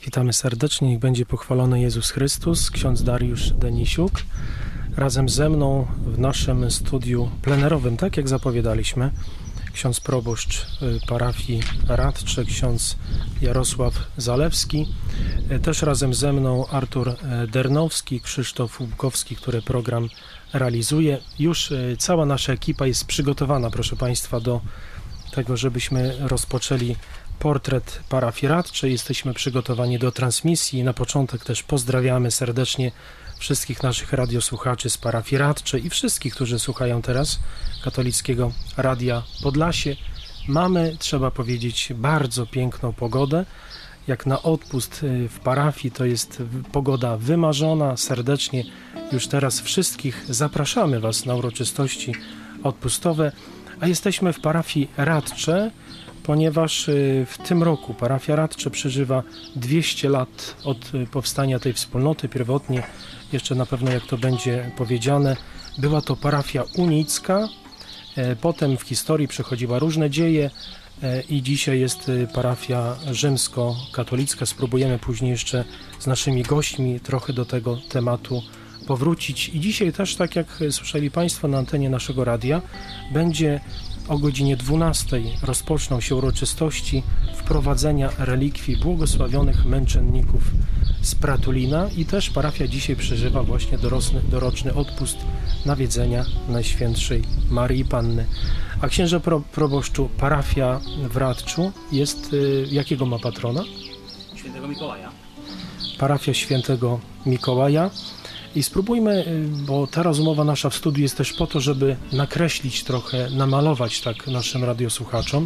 Witamy serdecznie, niech będzie pochwalony Jezus Chrystus, ksiądz Dariusz Denisiuk. Razem ze mną w naszym studiu plenerowym, tak jak zapowiadaliśmy, ksiądz proboszcz parafii Radcze, ksiądz Jarosław Zalewski. Też razem ze mną Artur Dernowski, Krzysztof Łukowski, który program realizuje. Już cała nasza ekipa jest przygotowana, proszę Państwa, do tego, żebyśmy rozpoczęli portret parafii Radczej. Jesteśmy przygotowani do transmisji. Na początek też pozdrawiamy serdecznie wszystkich naszych radiosłuchaczy z parafii Radczej i wszystkich, którzy słuchają teraz katolickiego Radia Podlasie. Mamy, trzeba powiedzieć, bardzo piękną pogodę. Jak na odpust w parafii to jest pogoda wymarzona. Serdecznie już teraz wszystkich zapraszamy Was na uroczystości odpustowe. A jesteśmy w parafii Radcze, ponieważ w tym roku parafia Radcze przeżywa 200 lat od powstania tej wspólnoty. Pierwotnie, jeszcze na pewno jak to będzie powiedziane, była to parafia unicka, potem w historii przechodziła różne dzieje i dzisiaj jest parafia rzymskokatolicka. Spróbujemy później jeszcze z naszymi gośćmi trochę do tego tematu powrócić. I dzisiaj też, tak jak słyszeli Państwo na antenie naszego radia, będzie o godzinie 12 rozpoczną się uroczystości wprowadzenia relikwii błogosławionych męczenników z Pratulina i też parafia dzisiaj przeżywa właśnie doroczny odpust nawiedzenia Najświętszej Maryi Panny. A księże proboszczu, parafia w Radczu jest, jakiego ma patrona? Świętego Mikołaja. Parafia Świętego Mikołaja. I spróbujmy, bo ta rozmowa nasza w studiu jest też po to, żeby nakreślić trochę, namalować tak naszym radiosłuchaczom,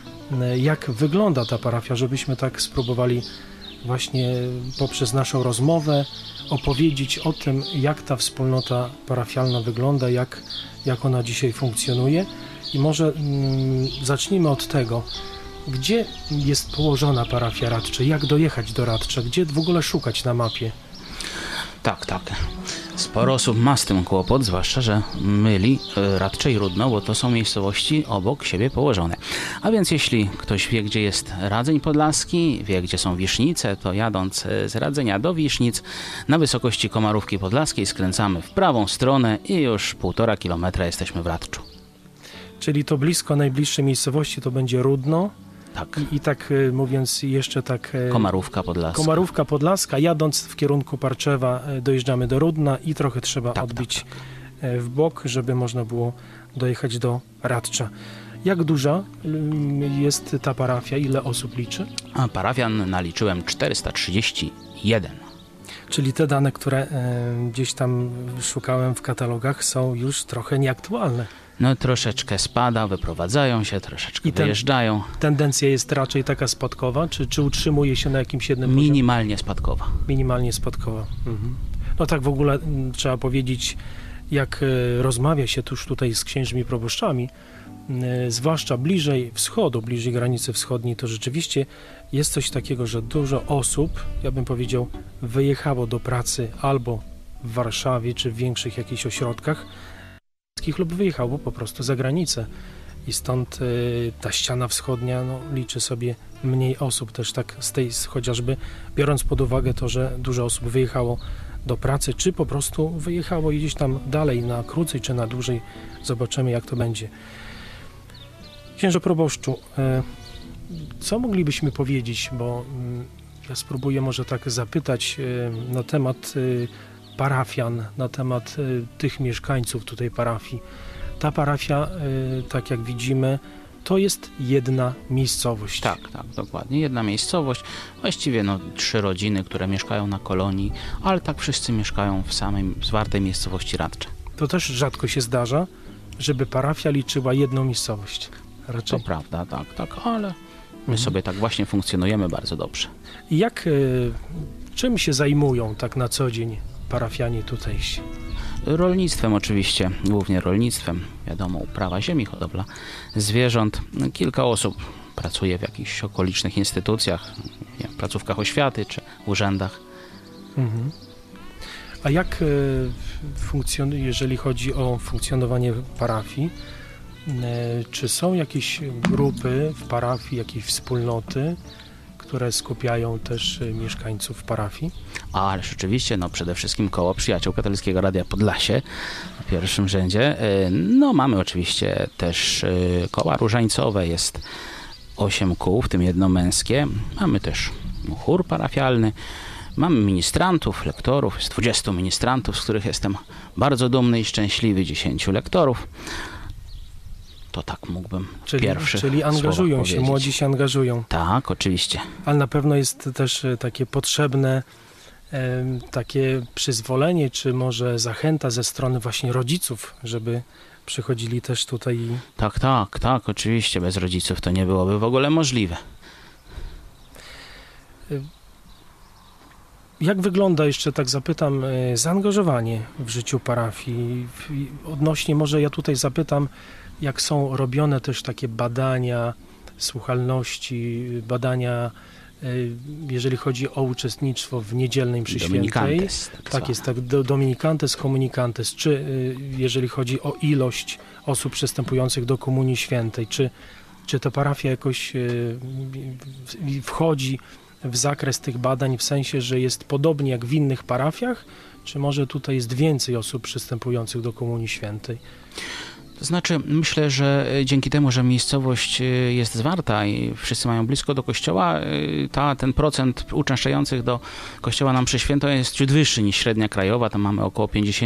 jak wygląda ta parafia, żebyśmy tak spróbowali właśnie poprzez naszą rozmowę opowiedzieć o tym, jak ta wspólnota parafialna wygląda, jak ona dzisiaj funkcjonuje. I może zacznijmy od tego, gdzie jest położona parafia Radcze, jak dojechać do Radcza, gdzie w ogóle szukać na mapie? Tak. Sporo osób ma z tym kłopot, zwłaszcza, że myli Radcze i Rudno, bo to są miejscowości obok siebie położone. A więc jeśli ktoś wie, gdzie jest Radzeń Podlaski, wie, gdzie są Wisznice, to jadąc z Radzenia do Wisznic na wysokości Komarówki Podlaskiej skręcamy w prawą stronę i już 1,5 kilometra jesteśmy w Radczu. Czyli to blisko najbliższej miejscowości to będzie Rudno. Tak. I tak mówiąc jeszcze tak... Komarówka Podlaska. Komarówka Podlaska. Jadąc w kierunku Parczewa dojeżdżamy do Rudna i trochę trzeba odbić w bok, żeby można było dojechać do Radcza. Jak duża jest ta parafia? Ile osób liczy? A parafian naliczyłem 431. Czyli te dane, które gdzieś tam szukałem w katalogach, są już trochę nieaktualne. No troszeczkę spada, wyprowadzają się, troszeczkę wyjeżdżają. Tendencja jest raczej taka spadkowa, czy utrzymuje się na jakimś jednym poziomie? Minimalnie spadkowa. Minimalnie spadkowa. Mhm. No tak w ogóle trzeba powiedzieć, jak rozmawia się tuż tutaj z księżmi proboszczami, zwłaszcza bliżej wschodu, bliżej granicy wschodniej, to rzeczywiście jest coś takiego, że dużo osób, ja bym powiedział, wyjechało do pracy albo w Warszawie, czy w większych jakichś ośrodkach lub wyjechało po prostu za granicę. I stąd ta ściana wschodnia liczy sobie mniej osób też tak z tej, chociażby biorąc pod uwagę to, że dużo osób wyjechało do pracy, czy po prostu wyjechało gdzieś tam dalej na krócej, czy na dłużej. Zobaczymy, jak to będzie. Księże proboszczu, co moglibyśmy powiedzieć, bo ja spróbuję może tak zapytać na temat parafian, na temat tych mieszkańców tutaj parafii. Ta parafia, tak jak widzimy, to jest jedna miejscowość. Tak, dokładnie. Jedna miejscowość. Właściwie 3 rodziny, które mieszkają na kolonii, ale tak wszyscy mieszkają w samej zwartej miejscowości Radcze. To też rzadko się zdarza, żeby parafia liczyła jedną miejscowość. Raczej. To prawda, tak, ale my sobie tak właśnie funkcjonujemy bardzo dobrze. I czym się zajmują tak na co dzień parafianie tutejsi? Rolnictwem oczywiście, głównie rolnictwem. Wiadomo, uprawa ziemi, hodowla zwierząt. Kilka osób pracuje w jakichś okolicznych instytucjach, placówkach oświaty czy urzędach. Mhm. A jak funkcjonuje, jeżeli chodzi o funkcjonowanie parafii? Czy są jakieś grupy w parafii, jakieś wspólnoty, które skupiają też mieszkańców parafii? Ależ oczywiście, no przede wszystkim koło Przyjaciół Katolickiego Radia Podlasie w pierwszym rzędzie. No mamy oczywiście też koła różańcowe, jest 8 kół, w tym jedno męskie. Mamy też chór parafialny. Mamy ministrantów, lektorów, jest 20 ministrantów, z których jestem bardzo dumny i szczęśliwy, 10 lektorów. To tak mógłbym Czyli angażują się, młodzi się angażują. Tak, oczywiście. Ale na pewno jest też takie potrzebne takie przyzwolenie, czy może zachęta ze strony właśnie rodziców, żeby przychodzili też tutaj. Tak, oczywiście. Bez rodziców to nie byłoby w ogóle możliwe. Jak wygląda, jeszcze tak zapytam, zaangażowanie w życiu parafii? Odnośnie, może ja tutaj zapytam, jak są robione też takie badania słuchalności, badania, jeżeli chodzi o uczestnictwo w niedzielnej mszy świętej. Dominikantes. Tak jest, tak, Dominikantes, Communicantes. Czy jeżeli chodzi o ilość osób przystępujących do Komunii Świętej, czy ta parafia jakoś wchodzi w zakres tych badań, w sensie, że jest podobnie jak w innych parafiach, czy może tutaj jest więcej osób przystępujących do Komunii Świętej? To znaczy, myślę, że dzięki temu, że miejscowość jest zwarta i wszyscy mają blisko do kościoła, ten procent uczęszczających do kościoła na mszy świętą jest ciut wyższy niż średnia krajowa. Tam mamy około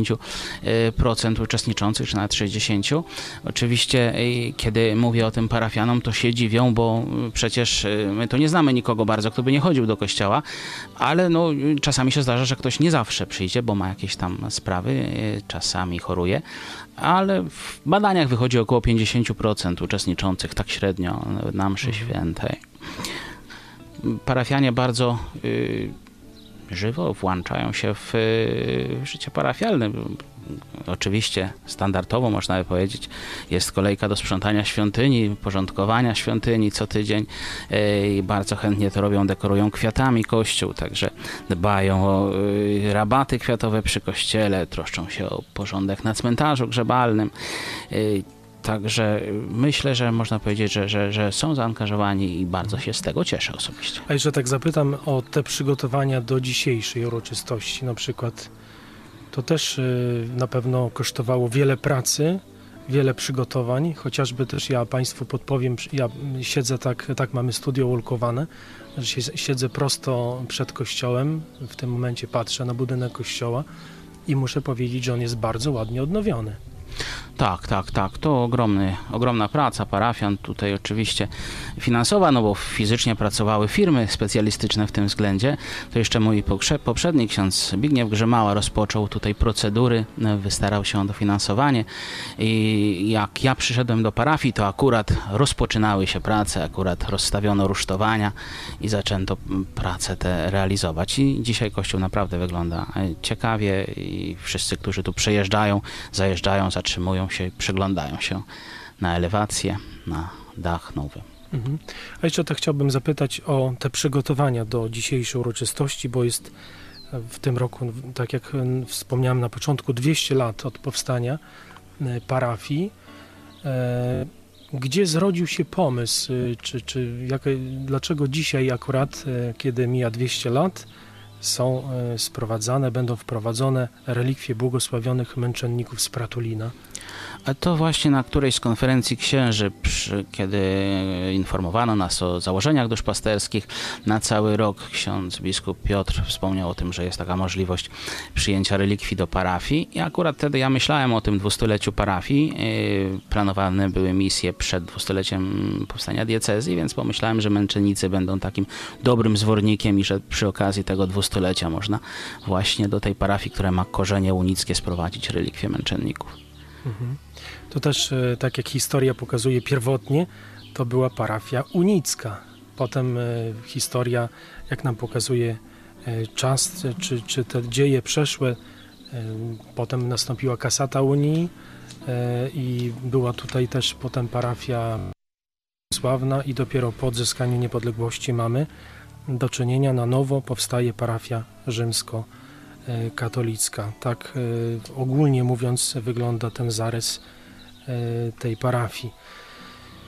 50% uczestniczących, czy nawet 60%. Oczywiście, kiedy mówię o tym parafianom, to się dziwią, bo przecież my tu nie znamy nikogo bardzo, kto by nie chodził do kościoła, ale no, czasami się zdarza, że ktoś nie zawsze przyjdzie, bo ma jakieś tam sprawy, czasami choruje, ale w badaniach wychodzi około 50% uczestniczących, tak średnio, na mszy świętej. Parafianie bardzo żywo włączają się w życie parafialne. Oczywiście standardowo, można by powiedzieć, jest kolejka do sprzątania świątyni, porządkowania świątyni co tydzień i bardzo chętnie to robią, dekorują kwiatami kościół, także dbają o rabaty kwiatowe przy kościele, troszczą się o porządek na cmentarzu grzebalnym. Także myślę, że można powiedzieć, że są zaangażowani i bardzo się z tego cieszę osobiście. A jeszcze tak zapytam o te przygotowania do dzisiejszej uroczystości, na przykład. To też na pewno kosztowało wiele pracy, wiele przygotowań, chociażby też ja Państwu podpowiem, ja siedzę tak mamy studio ulokowane, że siedzę prosto przed kościołem, w tym momencie patrzę na budynek kościoła i muszę powiedzieć, że on jest bardzo ładnie odnowiony. Tak. To ogromna praca parafian, tutaj oczywiście finansowa, no bo fizycznie pracowały firmy specjalistyczne w tym względzie. To jeszcze mój poprzedni ksiądz Zbigniew Grzemała rozpoczął tutaj procedury, wystarał się o dofinansowanie i jak ja przyszedłem do parafii, to akurat rozpoczynały się prace, akurat rozstawiono rusztowania i zaczęto pracę te realizować. I dzisiaj kościół naprawdę wygląda ciekawie i wszyscy, którzy tu przejeżdżają, zajeżdżają, zatrzymują się i przyglądają się na elewację, na dach nowy. A jeszcze tak chciałbym zapytać o te przygotowania do dzisiejszej uroczystości, bo jest w tym roku, tak jak wspomniałem na początku, 200 lat od powstania parafii. Gdzie zrodził się pomysł, dlaczego dzisiaj akurat, kiedy mija 200 lat, są będą wprowadzone relikwie błogosławionych męczenników z Pratulina? A to właśnie na którejś z konferencji księży, kiedy informowano nas o założeniach duszpasterskich na cały rok, ksiądz biskup Piotr wspomniał o tym, że jest taka możliwość przyjęcia relikwii do parafii i akurat wtedy ja myślałem o tym 200-leciu parafii. Planowane były misje przed 200-leciem powstania diecezji, więc pomyślałem, że męczennicy będą takim dobrym zwornikiem i że przy okazji tego 200-lecia można właśnie do tej parafii, która ma korzenie unickie, sprowadzić relikwie męczenników. To też, tak jak historia pokazuje pierwotnie, to była parafia unicka. Potem historia, jak nam pokazuje czas, czy te dzieje przeszłe, potem nastąpiła kasata Unii i była tutaj też potem parafia sławna i dopiero po odzyskaniu niepodległości mamy do czynienia, na nowo powstaje parafia rzymskokatolicka. Tak ogólnie mówiąc wygląda ten zarys tej parafii.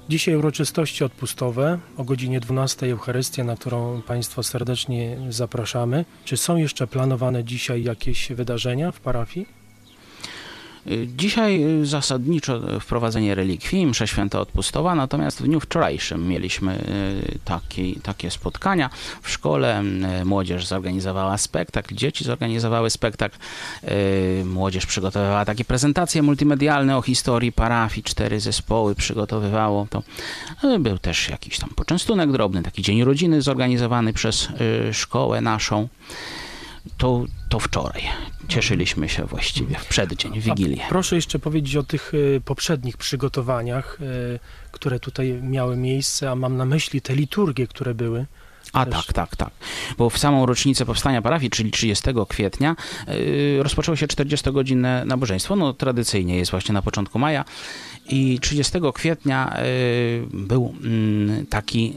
Dzisiaj uroczystości odpustowe, o godzinie 12 Eucharystia, na którą Państwa serdecznie zapraszamy. Czy są jeszcze planowane dzisiaj jakieś wydarzenia w parafii? Dzisiaj zasadniczo wprowadzenie relikwii, msza święta odpustowa, natomiast w dniu wczorajszym mieliśmy takie spotkania w szkole. Młodzież zorganizowała spektakl, dzieci zorganizowały spektakl, młodzież przygotowywała takie prezentacje multimedialne o historii parafii, 4 zespoły przygotowywało to. Był też jakiś tam poczęstunek drobny, taki dzień rodziny zorganizowany przez szkołę naszą. To wczoraj. Cieszyliśmy się właściwie w przeddzień, w Wigilię. Proszę jeszcze powiedzieć o tych poprzednich przygotowaniach, które tutaj miały miejsce, a mam na myśli te liturgie, które były. Tak. Bo w samą rocznicę powstania parafii, czyli 30 kwietnia, rozpoczęło się 40-godzinne nabożeństwo. No tradycyjnie jest właśnie na początku maja. I 30 kwietnia był taki,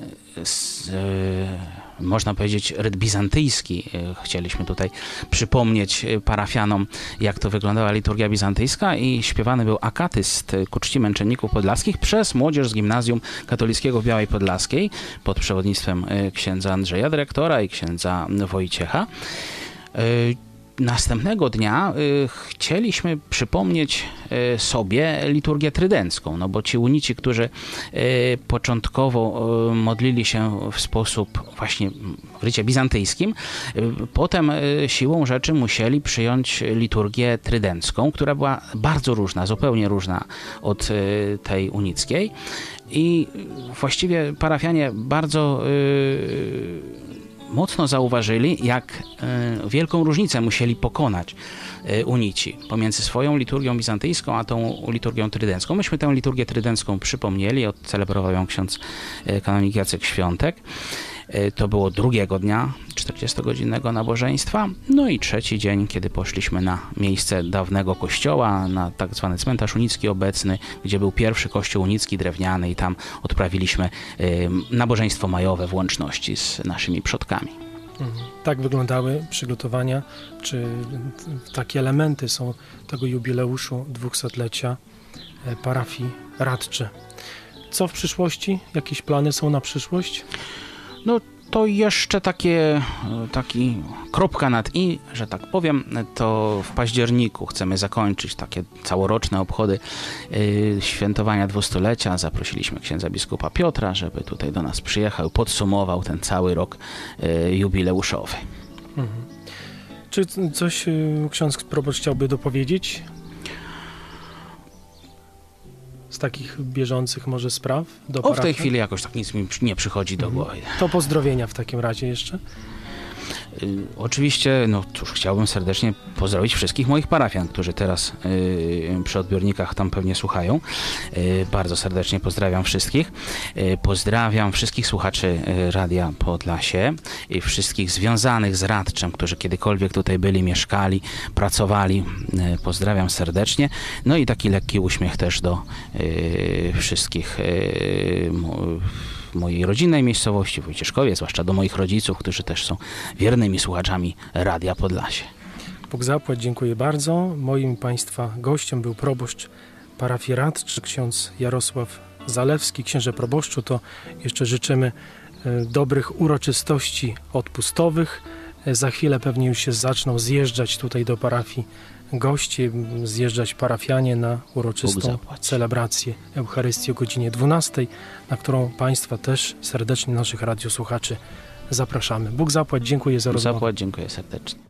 można powiedzieć, ryt bizantyjski. Chcieliśmy tutaj przypomnieć parafianom, jak to wyglądała liturgia bizantyjska, i śpiewany był akatyst ku czci męczenników podlaskich przez młodzież z Gimnazjum Katolickiego w Białej Podlaskiej pod przewodnictwem księdza Andrzeja, dyrektora, i księdza Wojciecha. Następnego dnia chcieliśmy przypomnieć sobie liturgię trydencką, no bo ci unici, którzy początkowo modlili się w sposób właśnie w rycie bizantyjskim, potem siłą rzeczy musieli przyjąć liturgię trydencką, która była bardzo różna, zupełnie różna od tej unickiej, i właściwie parafianie bardzo mocno zauważyli, jak wielką różnicę musieli pokonać unici pomiędzy swoją liturgią bizantyjską a tą liturgią trydencką. Myśmy tę liturgię trydencką przypomnieli, odcelebrował ją ksiądz kanonik Jacek Świątek. To było drugiego dnia 40-godzinnego nabożeństwa. No i trzeci dzień, kiedy poszliśmy na miejsce dawnego kościoła, na tak zwany cmentarz unicki obecny, gdzie był pierwszy kościół unicki drewniany, i tam odprawiliśmy nabożeństwo majowe w łączności z naszymi przodkami. Tak wyglądały przygotowania, czy takie elementy są tego jubileuszu 200-lecia parafii Radcze. Co w przyszłości? Jakieś plany są na przyszłość? No to jeszcze taki kropka nad i, że tak powiem, to w październiku chcemy zakończyć takie całoroczne obchody świętowania 200-lecia. Zaprosiliśmy księdza biskupa Piotra, żeby tutaj do nas przyjechał, podsumował ten cały rok jubileuszowy. Czy coś ksiądz proboszcz chciałby dopowiedzieć z takich bieżących może spraw do parafii? W tej chwili jakoś tak nic mi nie przychodzi do głowy. To pozdrowienia w takim razie jeszcze. Oczywiście, no cóż, chciałbym serdecznie pozdrowić wszystkich moich parafian, którzy teraz przy odbiornikach tam pewnie słuchają. Bardzo serdecznie pozdrawiam wszystkich. Pozdrawiam wszystkich słuchaczy Radia Podlasie i wszystkich związanych z Radczem, którzy kiedykolwiek tutaj byli, mieszkali, pracowali. Pozdrawiam serdecznie. No i taki lekki uśmiech też do wszystkich mojej rodzinnej miejscowości, w Wojcieszkowie, zwłaszcza do moich rodziców, którzy też są wiernymi słuchaczami Radia Podlasie. Bóg zapłać, dziękuję bardzo. Moim Państwa gościem był proboszcz parafii Radcze, ksiądz Jarosław Zalewski. Księże proboszczu, to jeszcze życzymy dobrych uroczystości odpustowych. Za chwilę pewnie już się zaczną zjeżdżać tutaj do parafii goście, zjeżdżać parafianie na uroczystą celebrację Eucharystii o godzinie 12, na którą Państwa też serdecznie, naszych radiosłuchaczy, zapraszamy. Bóg zapłać, dziękuję za rozmowę. Bóg zapłać, dziękuję serdecznie.